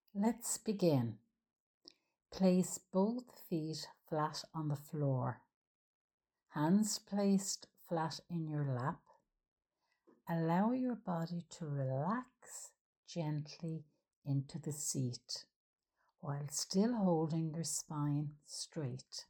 Let's begin. Place both feet flat on the floor, hands placed flat in your lap. Allow your body to relax gently into the seat while still holding your spine straight.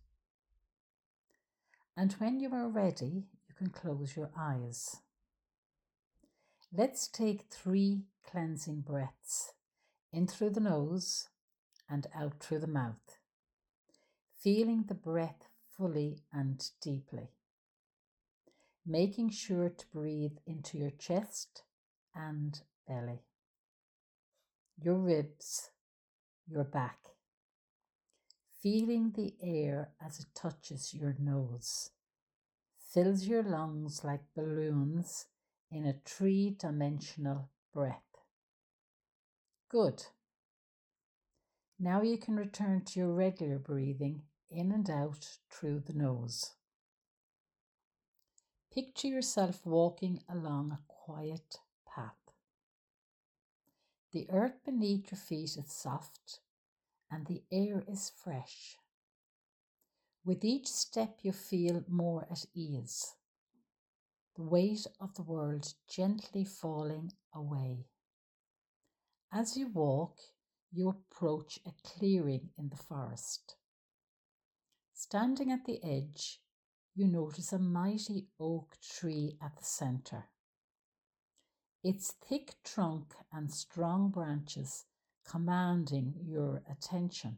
And when you are ready, you can close your eyes. Let's take 3 cleansing breaths in through the nose and out through the mouth, feeling the breath fully and deeply, making sure to breathe into your chest and belly, your ribs, your back, feeling the air as it touches your nose, fills your lungs like balloons in a 3-dimensional breath. Good. Now you can return to your regular breathing in and out through the nose. Picture yourself walking along a quiet path. The earth beneath your feet is soft and the air is fresh. With each step you feel more at ease, the weight of the world gently falling away. As you walk, you approach a clearing in the forest. Standing at the edge, you notice a mighty oak tree at the centre. Its thick trunk and strong branches commanding your attention.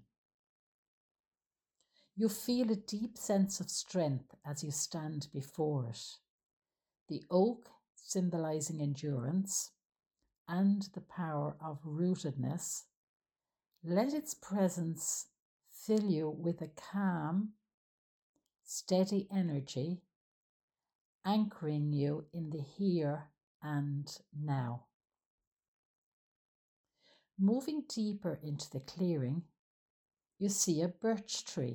You feel a deep sense of strength as you stand before it. The oak symbolizing endurance and the power of rootedness. Let its presence fill you with a calm, steady energy, anchoring you in the here and now. Moving deeper into the clearing, you see a birch tree.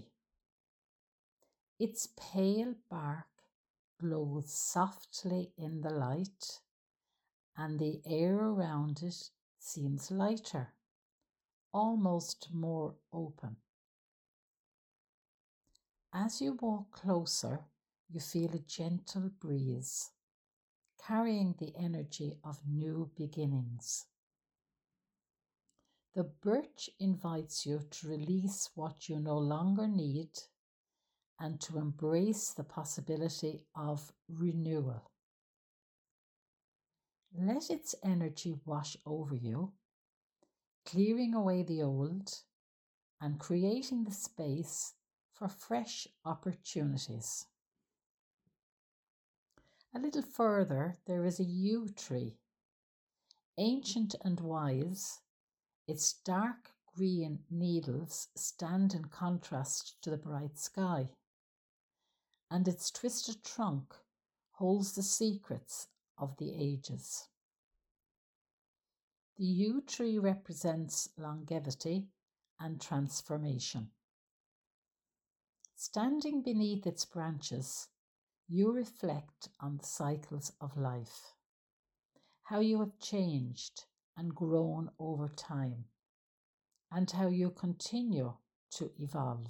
Its pale bark glows softly in the light, and the air around it seems lighter, almost more open. As you walk closer, you feel a gentle breeze, carrying the energy of new beginnings. The birch invites you to release what you no longer need and to embrace the possibility of renewal. Let its energy wash over you, clearing away the old and creating the space for fresh opportunities. A little further, there is a yew tree. Ancient and wise, its dark green needles stand in contrast to the bright sky, and its twisted trunk holds the secrets of the ages. The yew tree represents longevity and transformation. Standing beneath its branches, you reflect on the cycles of life, how you have changed and grown over time, and how you continue to evolve.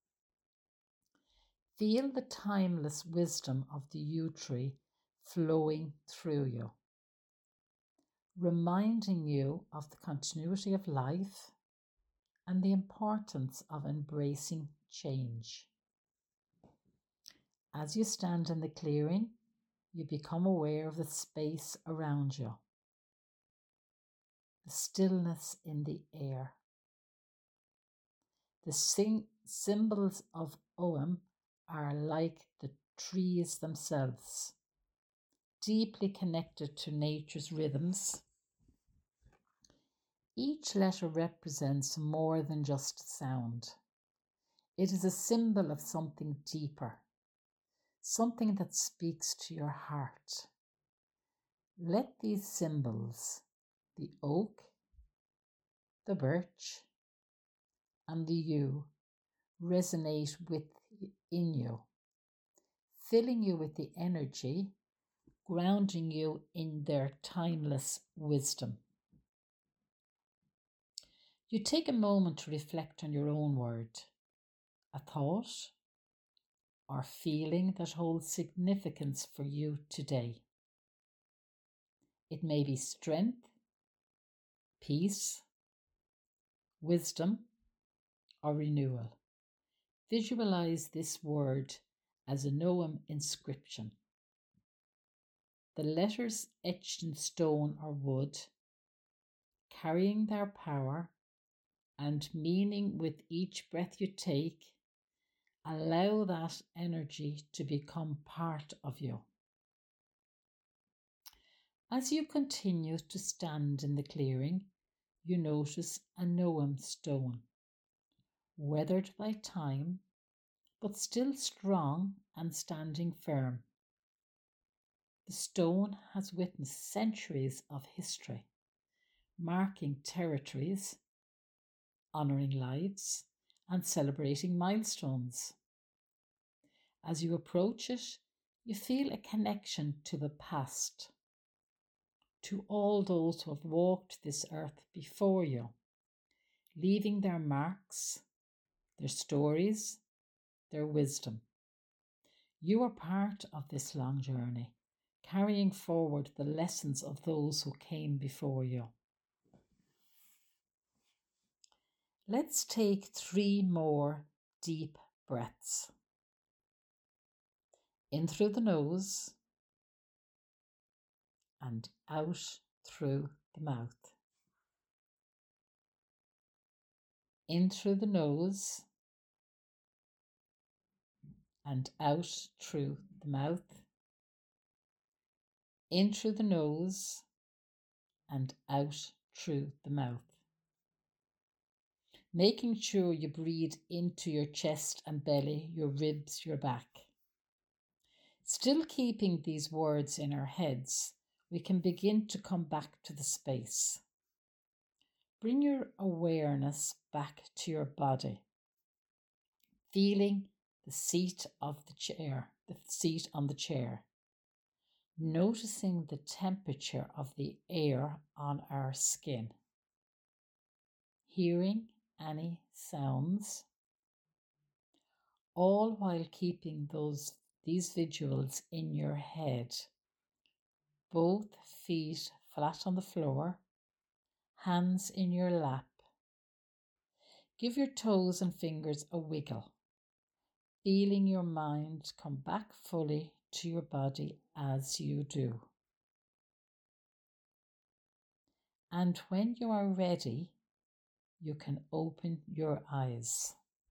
Feel the timeless wisdom of the yew tree flowing through you, reminding you of the continuity of life and the importance of embracing change. As you stand in the clearing, you become aware of the space around you, the stillness in the air. The symbols of Ogham are like the trees themselves, deeply connected to nature's rhythms. Each letter represents more than just sound. It is a symbol of something deeper, something that speaks to your heart. Let these symbols, the oak, the birch, and the yew, resonate within you, filling you with the energy, grounding you in their timeless wisdom. You take a moment to reflect on your own word, a thought or feeling that holds significance for you today. It may be strength, peace, wisdom, or renewal. Visualize this word as a Noam inscription. The letters etched in stone or wood, carrying their power and meaning with each breath you take. Allow that energy to become part of you. As you continue to stand in the clearing, you notice a Noam stone, weathered by time, but still strong and standing firm. The stone has witnessed centuries of history, marking territories, honouring lives, and celebrating milestones. As you approach it, you feel a connection to the past, to all those who have walked this earth before you, leaving their marks, their stories, their wisdom. You are part of this long journey, carrying forward the lessons of those who came before you. Let's take 3 more deep breaths. In through the nose and out through the mouth. In through the nose and out through the mouth. In through the nose and out through the mouth. Making sure you breathe into your chest and belly, your ribs, your back. Still keeping these words in our heads, we can begin to come back to the space. Bring your awareness back to your body, feeling the seat of the chair, the seat on the chair, noticing the temperature of the air on our skin, hearing any sounds, all while keeping these visuals in your head. Both feet flat on the floor, hands in your lap. Give your toes and fingers a wiggle, feeling your mind come back fully to your body as you do. And when you are ready, you can open your eyes.